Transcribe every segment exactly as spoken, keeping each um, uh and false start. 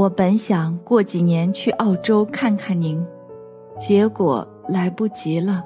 我本想过几年去澳洲看看您，结果来不及了。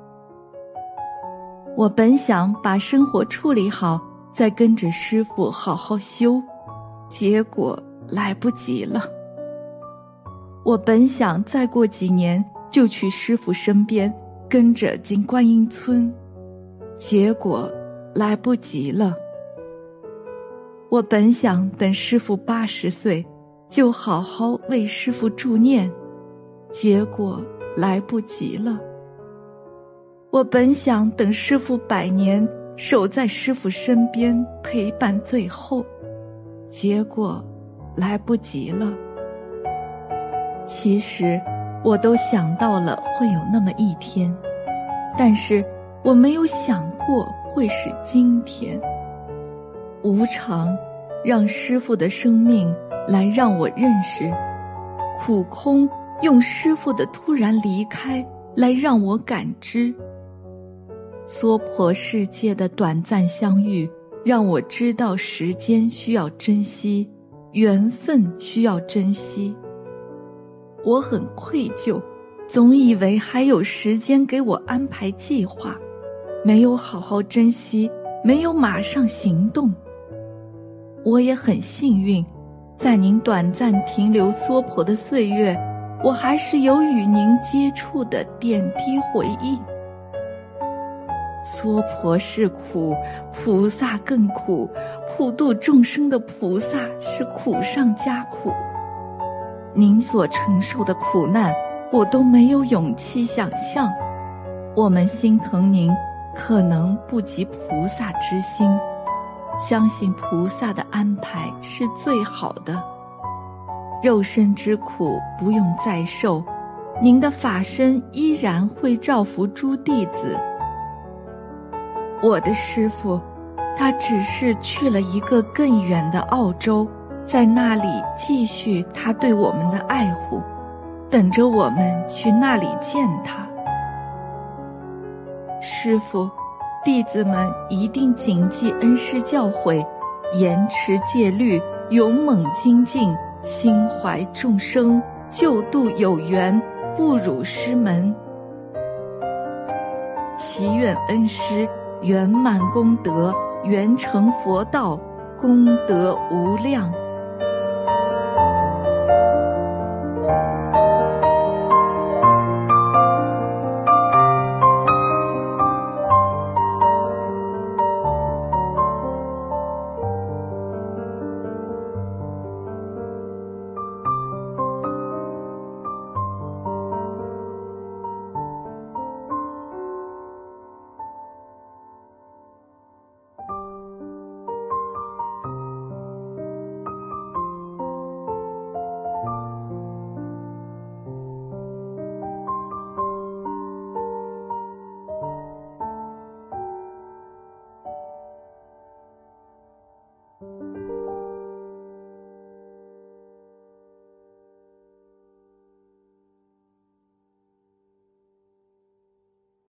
我本想把生活处理好，再跟着师父好好修，结果来不及了。我本想再过几年就去师父身边，跟着进观音村，结果来不及了。我本想等师父八十岁，就好好为师父助念，结果来不及了。我本想等师父百年，守在师父身边陪伴最后，结果来不及了。其实我都想到了会有那么一天，但是我没有想过会是今天。无常让师父的生命来让我认识，苦空用师父的突然离开来让我感知。娑婆世界的短暂相遇，让我知道时间需要珍惜，缘分需要珍惜。我很愧疚，总以为还有时间给我安排计划，没有好好珍惜，没有马上行动。我也很幸运，在您短暂停留娑婆的岁月，我还是有与您接触的点滴回忆。娑婆是苦，菩萨更苦，普度众生的菩萨是苦上加苦。您所承受的苦难，我都没有勇气想象。我们心疼您，可能不及菩萨之心，相信菩萨的安排是最好的。肉身之苦不用再受，您的法身依然会照拂诸弟子。我的师父，他只是去了一个更远的澳洲，在那里继续他对我们的爱护，等着我们去那里见他。师父，弟子们一定谨记恩师教诲，严持戒律，勇猛精进，心怀众生，救度有缘，不辱师门。祈愿恩师圆满功德，圆成佛道，功德无量。